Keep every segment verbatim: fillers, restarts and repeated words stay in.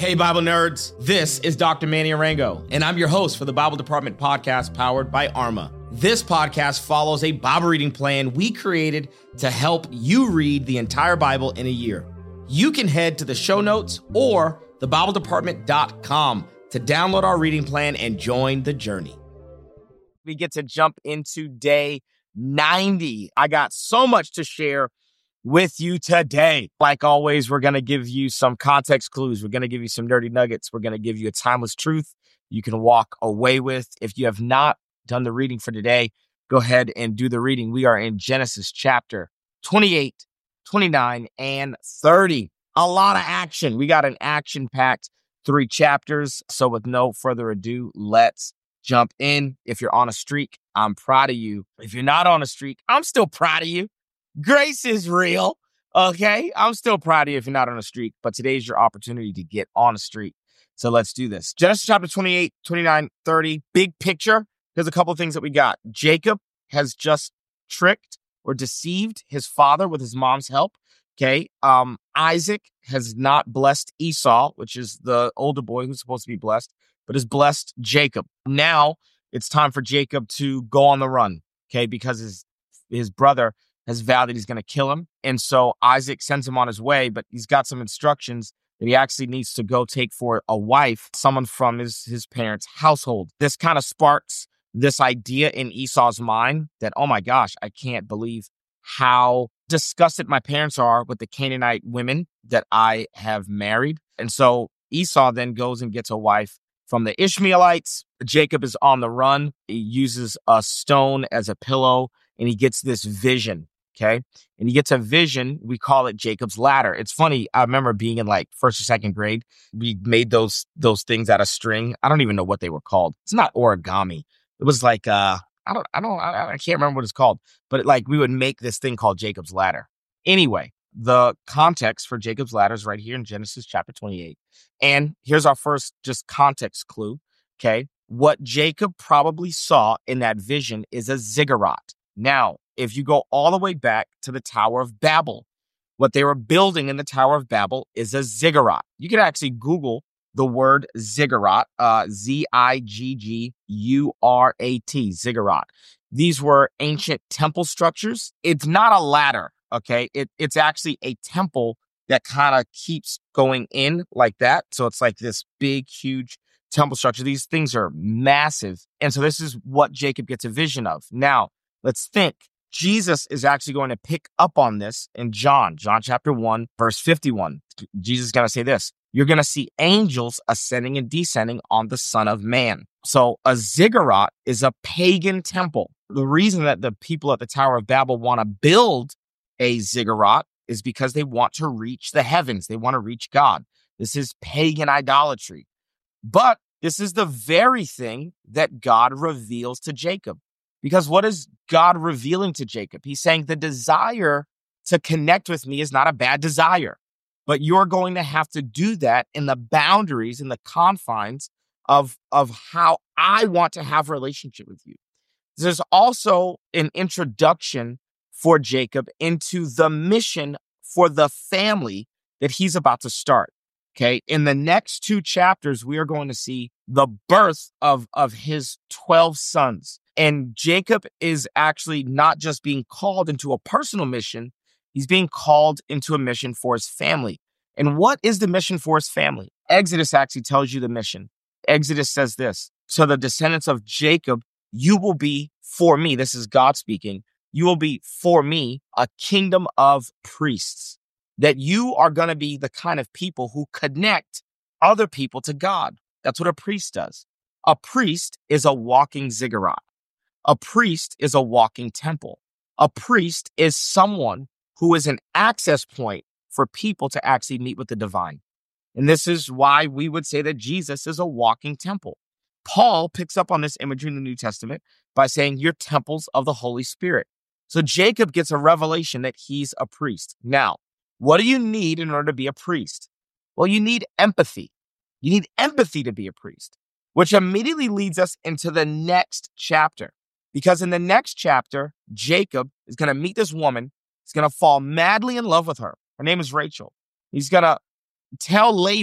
Hey, Bible nerds. This is Doctor Manny Arango, and I'm your host for the Bible Department podcast powered by Arma. This podcast follows a Bible reading plan we created to help you read the entire Bible in a year. You can head to the show notes or the bible department dot com to download our reading plan and join the journey. We get to jump into day ninety. I got so much to share with you today. Like always, we're going to give you some context clues. We're going to give you some dirty nuggets. We're going to give you a timeless truth you can walk away with. If you have not done the reading for today, go ahead and do the reading. We are in Genesis chapter twenty-eight, twenty-nine, and thirty. A lot of action. We got an action-packed three chapters. So with no further ado, let's jump in. If you're on a streak, I'm proud of you. If you're not on a streak, I'm still proud of you. Grace is real, okay? I'm still proud of you if you're not on a streak, but today's your opportunity to get on a streak. So let's do this. Genesis chapter twenty-eight, twenty-nine, thirty, big picture. There's a couple of things that we got. Jacob has just tricked or deceived his father with his mom's help, okay? Um, Isaac has not blessed Esau, which is the older boy who's supposed to be blessed, but has blessed Jacob. Now it's time for Jacob to go on the run, okay? Because his, his brother has vowed that he's going to kill him. And so Isaac sends him on his way, but he's got some instructions that he actually needs to go take for a wife, someone from his, his parents' household. This kind of sparks this idea in Esau's mind that, oh my gosh, I can't believe how disgusted my parents are with the Canaanite women that I have married. And so Esau then goes and gets a wife from the Ishmaelites. Jacob is on the run. He uses a stone as a pillow, and he gets this vision. Okay. And he gets a vision. We call it Jacob's ladder. It's funny. I remember being in like first or second grade. We made those, those things out of string. I don't even know what they were called. It's not origami. It was like, uh, I don't, I don't, I, I can't remember what it's called, but it, like we would make this thing called Jacob's ladder. Anyway, the context for Jacob's ladder is right here in Genesis chapter twenty-eight. And here's our first just context clue. Okay. What Jacob probably saw in that vision is a ziggurat. Now, if you go all the way back to the Tower of Babel, what they were building in the Tower of Babel is a ziggurat. You can actually Google the word ziggurat, uh, Z I G G U R A T, ziggurat. These were ancient temple structures. It's not a ladder, okay? It, it's actually a temple that kind of keeps going in like that. So it's like this big, huge temple structure. These things are massive. And so this is what Jacob gets a vision of. Now, let's think. Jesus is actually going to pick up on this in John, John chapter one, verse fifty-one. Jesus is going to say this: you're going to see angels ascending and descending on the Son of Man. So a ziggurat is a pagan temple. The reason that the people at the Tower of Babel want to build a ziggurat is because they want to reach the heavens. They want to reach God. This is pagan idolatry. But this is the very thing that God reveals to Jacob. Because what is God revealing to Jacob? He's saying the desire to connect with me is not a bad desire, but you're going to have to do that in the boundaries, in the confines of, of how I want to have a relationship with you. There's also an introduction for Jacob into the mission for the family that he's about to start. Okay. In the next two chapters, we are going to see the birth of, of his twelve sons. And Jacob is actually not just being called into a personal mission, he's being called into a mission for his family. And what is the mission for his family? Exodus actually tells you the mission. Exodus says this: so the descendants of Jacob, you will be for me. This is God speaking. You will be for me a kingdom of priests. That you are going to be the kind of people who connect other people to God. That's what a priest does. A priest is a walking ziggurat. A priest is a walking temple. A priest is someone who is an access point for people to actually meet with the divine. And this is why we would say that Jesus is a walking temple. Paul picks up on this imagery in the New Testament by saying you're temples of the Holy Spirit. So Jacob gets a revelation that he's a priest. Now, what do you need in order to be a priest? Well, you need empathy. You need empathy to be a priest, which immediately leads us into the next chapter. Because in the next chapter, Jacob is going to meet this woman. He's going to fall madly in love with her. Her name is Rachel. He's going to tell Laban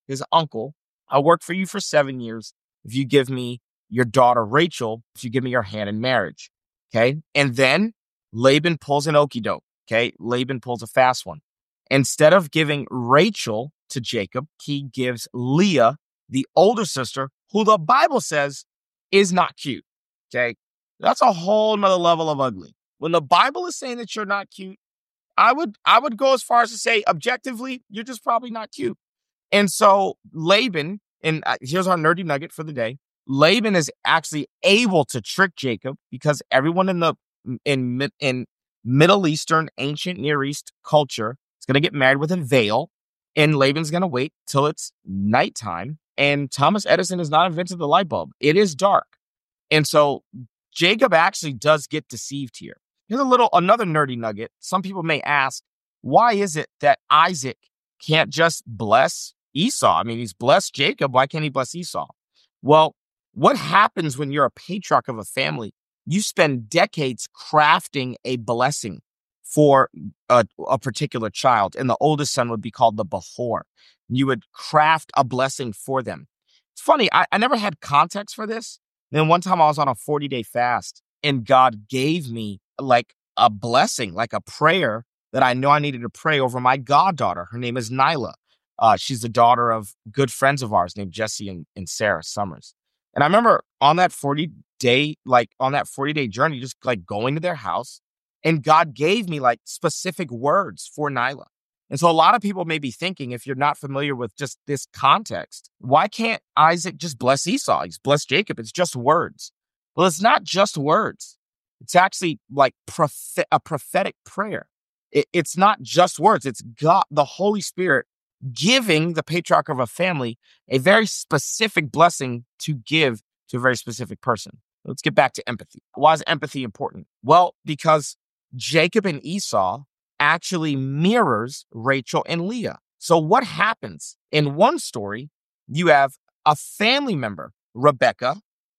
his uncle, I'll work for you for seven years if you give me your daughter Rachel, if you give me your hand in marriage. Okay. And then Laban pulls an okie doke. Okay. Laban pulls a fast one. Instead of giving Rachel to Jacob, he gives Leah, the older sister, who the Bible says is not cute. Okay. That's a whole nother level of ugly. When the Bible is saying that you're not cute, I would, I would go as far as to say, objectively, you're just probably not cute. And so Laban, and here's our nerdy nugget for the day. Laban is actually able to trick Jacob because everyone in the in in Middle Eastern, ancient Near East culture is going to get married with a veil, and Laban's going to wait till it's nighttime. And Thomas Edison has not invented the light bulb. It is dark. And so Jacob actually does get deceived here. Here's a little, another nerdy nugget. Some people may ask, why is it that Isaac can't just bless Esau? I mean, he's blessed Jacob. Why can't he bless Esau? Well, what happens when you're a patriarch of a family? You spend decades crafting a blessing for a, a particular child, and the oldest son would be called the Behor. You would craft a blessing for them. It's funny, I, I never had context for this. Then one time I was on a forty-day fast, and God gave me like a blessing, like a prayer that I know I needed to pray over my goddaughter. Her name is Nyla. Uh, she's the daughter of good friends of ours named Jesse and, and Sarah Summers. And I remember on that forty day, like on that forty day journey, just like going to their house, and God gave me like specific words for Nyla. And so a lot of people may be thinking, if you're not familiar with just this context, why can't Isaac just bless Esau? He's blessed Jacob. It's just words. Well, it's not just words. It's actually like prophet, a prophetic prayer. It, it's not just words. It's God, the Holy Spirit, giving the patriarch of a family a very specific blessing to give to a very specific person. Let's get back to empathy. Why is empathy important? Well, because Jacob and Esau actually mirrors Rachel and Leah. So what happens? In one story, you have a family member, Rebecca,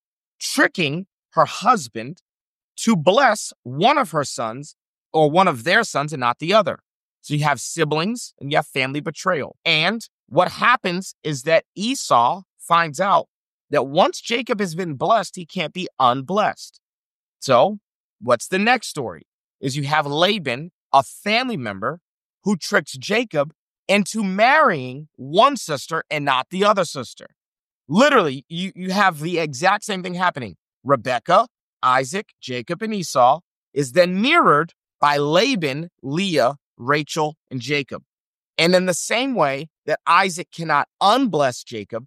tricking her husband to bless one of her sons or one of their sons and not the other. So you have siblings and you have family betrayal. And what happens is that Esau finds out that once Jacob has been blessed, he can't be unblessed. So what's the next story? Is you have Laban, a family member, who tricks Jacob into marrying one sister and not the other sister. Literally, you, you have the exact same thing happening. Rebecca, Isaac, Jacob, and Esau is then mirrored by Laban, Leah, Rachel, and Jacob. And in the same way that Isaac cannot unbless Jacob,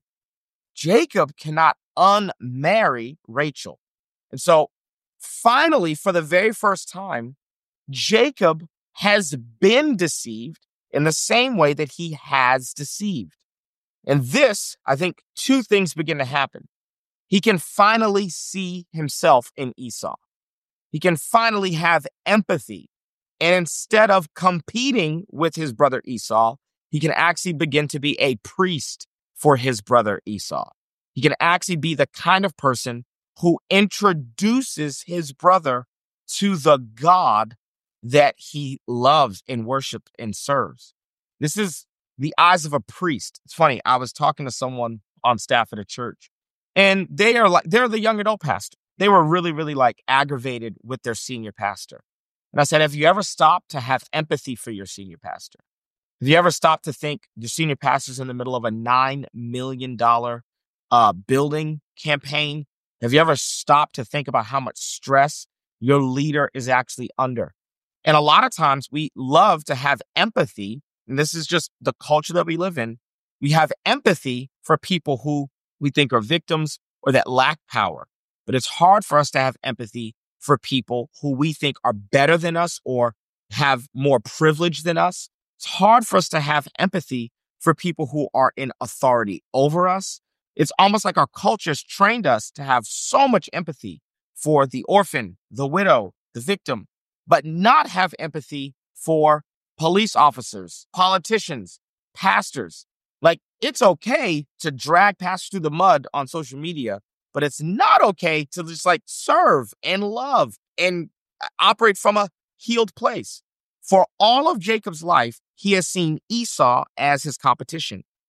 Jacob cannot unmarry Rachel. And so finally, for the very first time, Jacob has been deceived in the same way that he has deceived. And this, I think, two things begin to happen. He can finally see himself in Esau. He can finally have empathy. And instead of competing with his brother Esau, he can actually begin to be a priest for his brother Esau. He can actually be the kind of person who introduces his brother to the God that he loves and worships and serves. This is the eyes of a priest. It's funny. I was talking to someone on staff at a church, and they are like, they're the young adult pastor. They were really, really like aggravated with their senior pastor. And I said, have you ever stopped to have empathy for your senior pastor? Have you ever stopped to think your senior pastor's in the middle of a nine million dollars uh, building campaign? Have you ever stopped to think about how much stress your leader is actually under? And a lot of times we love to have empathy, and this is just the culture that we live in. We have empathy for people who we think are victims or that lack power. But it's hard for us to have empathy for people who we think are better than us or have more privilege than us. It's hard for us to have empathy for people who are in authority over us. It's almost like our culture's trained us to have so much empathy for the orphan, the widow, the victim, but not have empathy for police officers, politicians, pastors. Like, it's okay to drag pastors through the mud on social media, but it's not okay to just like serve and love and operate from a healed place. For all of Jacob's life, he has seen Esau as his competition.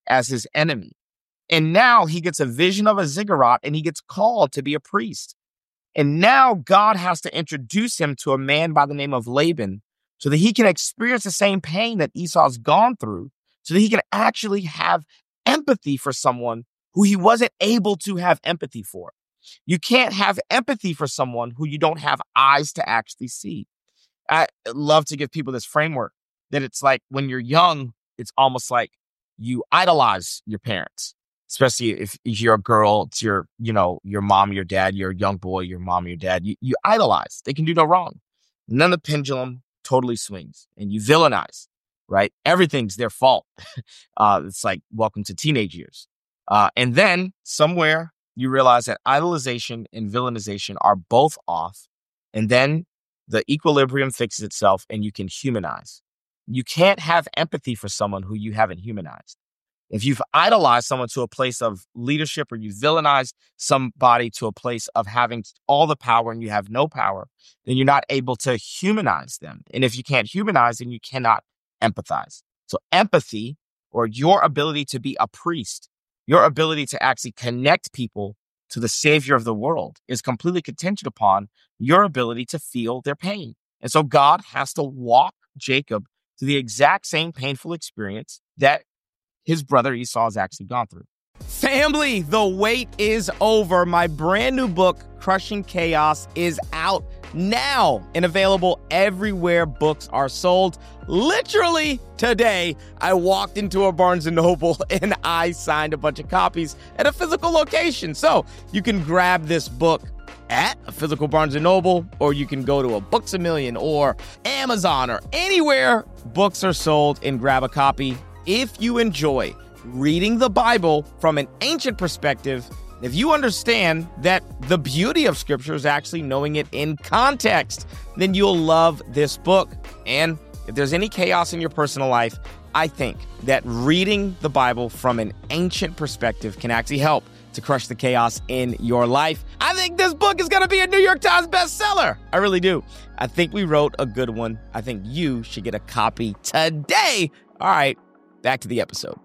as his enemy. And now he gets a vision of a ziggurat and he gets called to be a priest. And now God has to introduce him to a man by the name of Laban so that he can experience the same pain that Esau's gone through, so that he can actually have empathy for someone who he wasn't able to have empathy for. You can't have empathy for someone who you don't have eyes to actually see. I love to give people this framework that it's like when you're young, it's almost like you idolize your parents, especially if you're a girl, it's your, you know, your mom, your dad, you're a young boy, your mom, your dad, you, you idolize. They can do no wrong. And then the pendulum totally swings and you villainize, right? Everything's their fault. uh, it's like, welcome to teenage years. Uh, and then somewhere you realize that idolization and villainization are both off. And then the equilibrium fixes itself and you can humanize. You can't have empathy for someone who you haven't humanized. If you've idolized someone to a place of leadership or you villainize somebody to a place of having all the power and you have no power, then you're not able to humanize them. And if you can't humanize, then you cannot empathize. So empathy, or your ability to be a priest, your ability to actually connect people to the Savior of the world, is completely contingent upon your ability to feel their pain. And so God has to walk Jacob through the exact same painful experience that his brother Esau has actually gone through. Family, the wait is over. My brand new book, Crushing Chaos, is out now and available everywhere books are sold. Literally today, I walked into a Barnes and Noble and I signed a bunch of copies at a physical location. So you can grab this book at a physical Barnes and Noble, or you can go to a Books A Million or Amazon or anywhere books are sold and grab a copy. If you enjoy reading the Bible from an ancient perspective, if you understand that the beauty of Scripture is actually knowing it in context, then you'll love this book. And if there's any chaos in your personal life, I think that reading the Bible from an ancient perspective can actually help to crush the chaos in your life. I think this book is going to be a New York Times bestseller. I really do. I think we wrote a good one. I think you should get a copy today. All right. Back to the episode.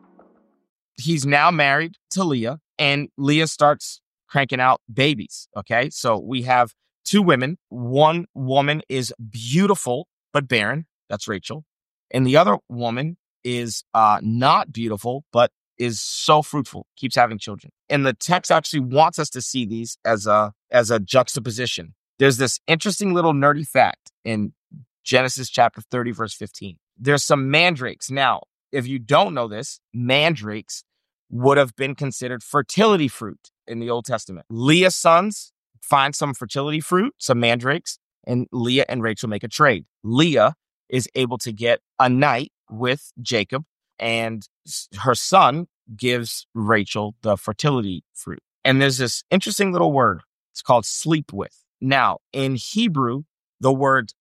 He's now married to Leah, and Leah starts cranking out babies. Okay, so we have two women. One woman is beautiful but barren. That's Rachel. And the other woman is uh, not beautiful but is so fruitful, keeps having children. And the text actually wants us to see these as a as a juxtaposition. There's this interesting little nerdy fact in Genesis chapter thirty, verse fifteen. There's some mandrakes. Now, if you don't know this, mandrakes would have been considered fertility fruit in the Old Testament. Leah's sons find some fertility fruit, some mandrakes, and Leah and Rachel make a trade. Leah is able to get a night with Jacob, and her son gives Rachel the fertility fruit. And there's this interesting little word. It's called sleep with. Now, in Hebrew, the word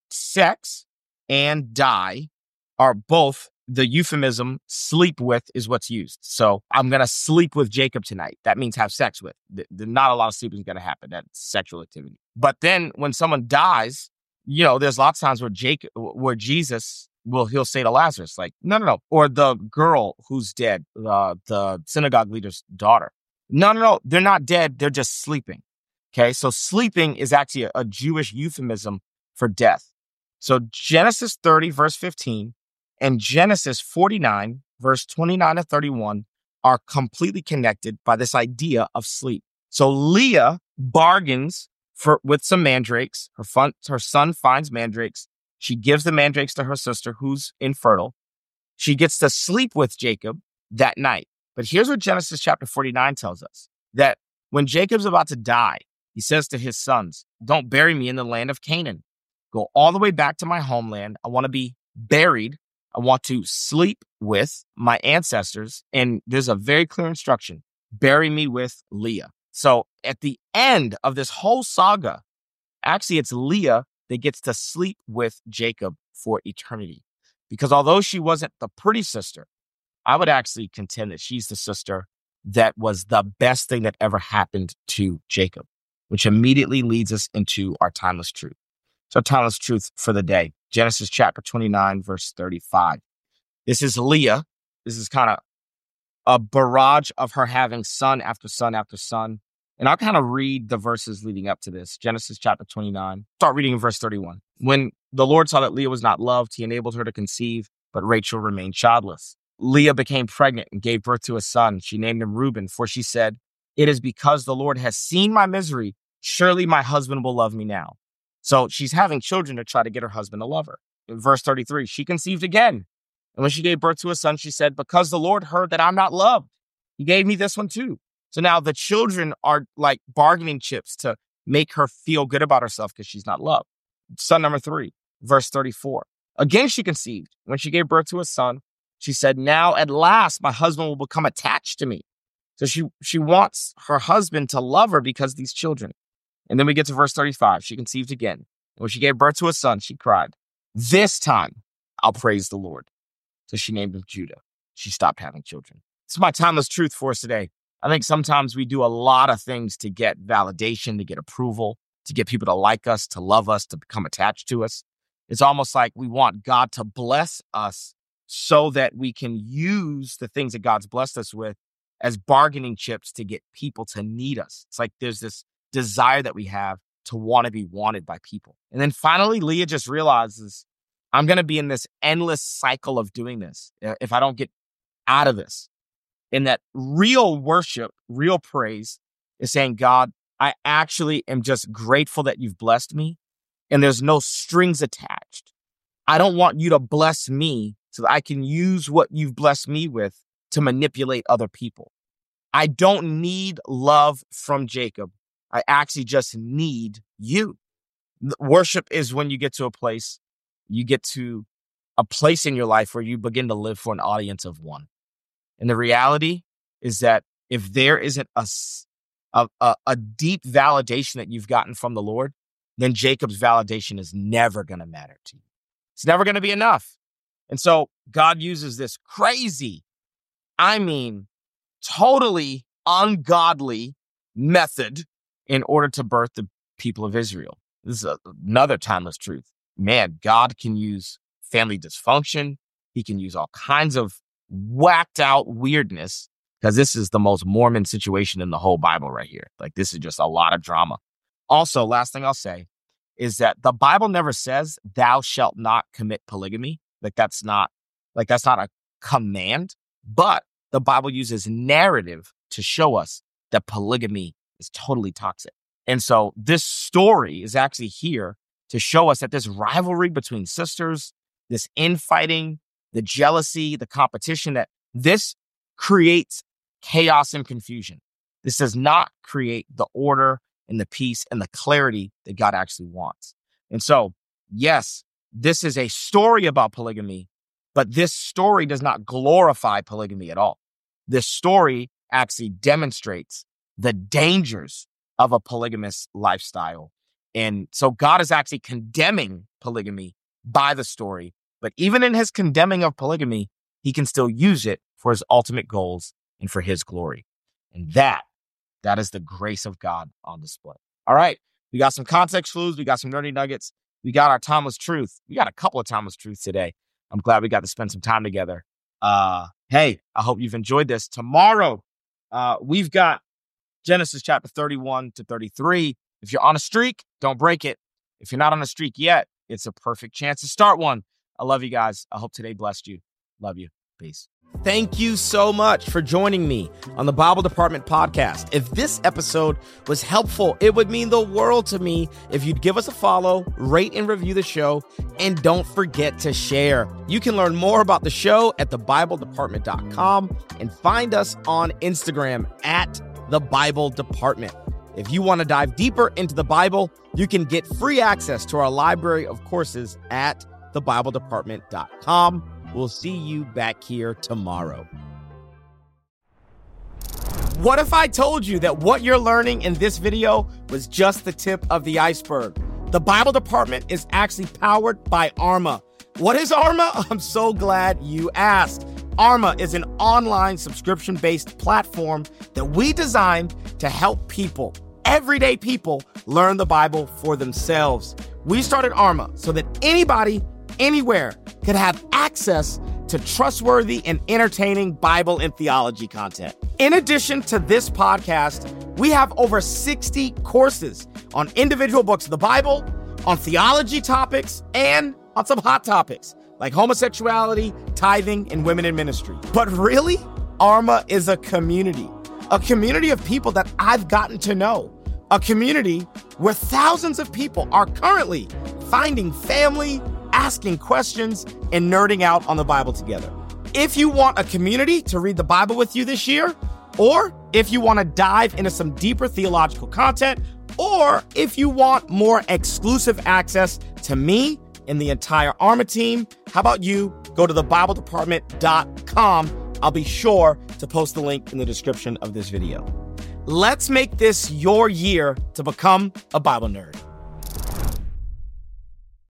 sex and die are both the euphemism sleep with is what's used. So I'm going to sleep with Jacob tonight. That means have sex with. The, the, not a lot of sleeping is going to happen. That's sexual activity. But then when someone dies, you know, there's lots of times where Jacob, where Jesus will, he'll say to Lazarus, like, no, no, no. Or the girl who's dead, uh, the synagogue leader's daughter. No, no, no. They're not dead. They're just sleeping. Okay. So sleeping is actually a, a Jewish euphemism for death. So Genesis thirty, verse fifteen, and Genesis forty-nine, verse twenty-nine to thirty-one are completely connected by this idea of sleep. So Leah bargains for with some mandrakes. Her, fun, her son finds mandrakes. She gives the mandrakes to her sister, who's infertile. She gets to sleep with Jacob that night. But here's what Genesis chapter forty-nine tells us, that when Jacob's about to die, he says to his sons, don't bury me in the land of Canaan. Go all the way back to my homeland. I want to be buried. I want to sleep with my ancestors. And there's a very clear instruction. Bury me with Leah. So at the end of this whole saga, actually it's Leah that gets to sleep with Jacob for eternity. Because although she wasn't the pretty sister, I would actually contend that she's the sister that was the best thing that ever happened to Jacob, which immediately leads us into our timeless truth. So timeless truth for the day, Genesis chapter twenty-nine, verse thirty-five. This is Leah. This is kind of a barrage of her having son after son after son. And I'll kind of read the verses leading up to this. Genesis chapter twenty-nine. Start reading in verse thirty-one. When the Lord saw that Leah was not loved, he enabled her to conceive, but Rachel remained childless. Leah became pregnant and gave birth to a son. She named him Reuben, for she said, "It is because the Lord has seen my misery. Surely my husband will love me now." So she's having children to try to get her husband to love her. In verse thirty-three, she conceived again. And when she gave birth to a son, she said, "Because the Lord heard that I'm not loved, he gave me this one too." So now the children are like bargaining chips to make her feel good about herself because she's not loved. Son number three, verse thirty-four. Again, she conceived. When she gave birth to a son, she said, "Now at last my husband will become attached to me." So she, she wants her husband to love her because of these children. And then we get to verse thirty-five. She conceived again. And when she gave birth to a son, she cried, "This time I'll praise the Lord." So she named him Judah. She stopped having children. It's my timeless truth for us today. I think sometimes we do a lot of things to get validation, to get approval, to get people to like us, to love us, to become attached to us. It's almost like we want God to bless us so that we can use the things that God's blessed us with as bargaining chips to get people to need us. It's like there's this desire that we have to want to be wanted by people. And then finally, Leah just realizes, I'm going to be in this endless cycle of doing this if I don't get out of this. And that real worship, real praise is saying, "God, I actually am just grateful that you've blessed me and there's no strings attached. I don't want you to bless me so that I can use what you've blessed me with to manipulate other people. I don't need love from Jacob. I actually just need you." Worship is when you get to a place, you get to a place in your life where you begin to live for an audience of one. And the reality is that if there isn't a, a, a deep validation that you've gotten from the Lord, then Jacob's validation is never going to matter to you. It's never going to be enough. And so God uses this crazy, I mean, totally ungodly method in order to birth the people of Israel. This is a, another timeless truth. Man, God can use family dysfunction. He can use all kinds of whacked out weirdness, because this is the most Mormon situation in the whole Bible right here. Like, this is just a lot of drama. Also, last thing I'll say is that the Bible never says thou shalt not commit polygamy. Like that's not like that's not a command, but the Bible uses narrative to show us that polygamy is totally toxic. And so this story is actually here to show us that this rivalry between sisters, this infighting, the jealousy, the competition, that this creates chaos and confusion. This does not create the order and the peace and the clarity that God actually wants. And so, yes, this is a story about polygamy, but this story does not glorify polygamy at all. This story actually demonstrates the dangers of a polygamous lifestyle. And so God is actually condemning polygamy by the story. But even in his condemning of polygamy, he can still use it for his ultimate goals and for his glory. And that, that is the grace of God on display. All right. We got some context clues. We got some nerdy nuggets. We got our timeless truth. We got a couple of timeless truths today. I'm glad we got to spend some time together. Uh, hey, I hope you've enjoyed this. Tomorrow, uh, we've got Genesis chapter thirty-one to thirty-three. If you're on a streak, don't break it. If you're not on a streak yet, it's a perfect chance to start one. I love you guys. I hope today blessed you. Love you. Peace. Thank you so much for joining me on the Bible Department Podcast. If this episode was helpful, it would mean the world to me if you'd give us a follow, rate and review the show, and don't forget to share. You can learn more about the show at the bible department dot com and find us on Instagram at The Bible Department. If you want to dive deeper into the Bible, you can get free access to our library of courses at the bible department dot com. We'll see you back here tomorrow. What if I told you that what you're learning in this video was just the tip of the iceberg? The Bible Department is actually powered by Arma. What is Arma? I'm so glad you asked. Arma is an online subscription-based platform that we designed to help people, everyday people, learn the Bible for themselves. We started Arma so that anybody, anywhere, could have access to trustworthy and entertaining Bible and theology content. In addition to this podcast, we have over sixty courses on individual books of the Bible, on theology topics, and on some hot topics like homosexuality, tithing, and women in ministry. But really, Arma is a community, a community of people that I've gotten to know, a community where thousands of people are currently finding family, asking questions, and nerding out on the Bible together. If you want a community to read the Bible with you this year, or if you want to dive into some deeper theological content, or if you want more exclusive access to me and the entire Arma team, how about you go to the bible department dot com. I'll be sure to post the link in the description of this video. Let's make this your year to become a Bible nerd.